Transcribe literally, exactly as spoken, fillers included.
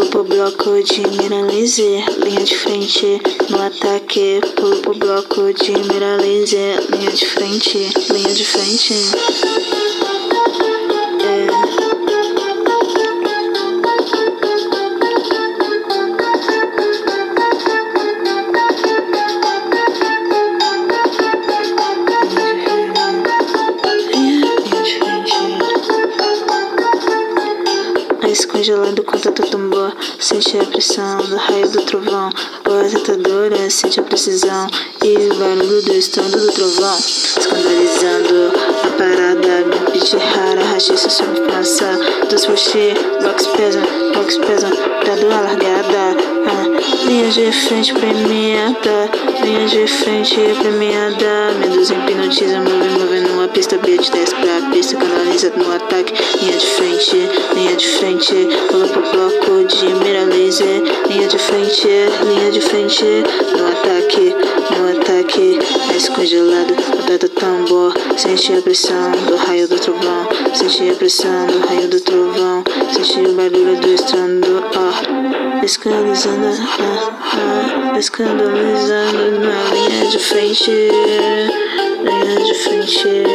Pulo pro bloco de mira laser, linha de frente no ataque. Pulo pro bloco de mira laser, linha de frente, linha de frente. Congelando contato tambor, sente a pressão do raio do trovão. Voz tentadora, sente a precisão e o barulho do estrondo do trovão. Escandalizando a parada, beat rara, rachiça sobre passa. Dos puxê, box pesa, box pesa, dado a largada. Ah, linha de frente premiada, linha de frente premiada. Medusa hipnotiza, move, movendo a pista, beat desce pra pista, canaliza no ataque. Linha de frente, linha de frente, pula pro bloco de mira laser. Linha de frente, linha de frente, no ataque, no ataque. É congelado, roda do tambor, sente a pressão do raio do trovão. Sente a pressão do raio do trovão, sente o barulho do estrondo, ó. Escandalizando, ah, ah, escandalizando na linha de frente, linha de frente.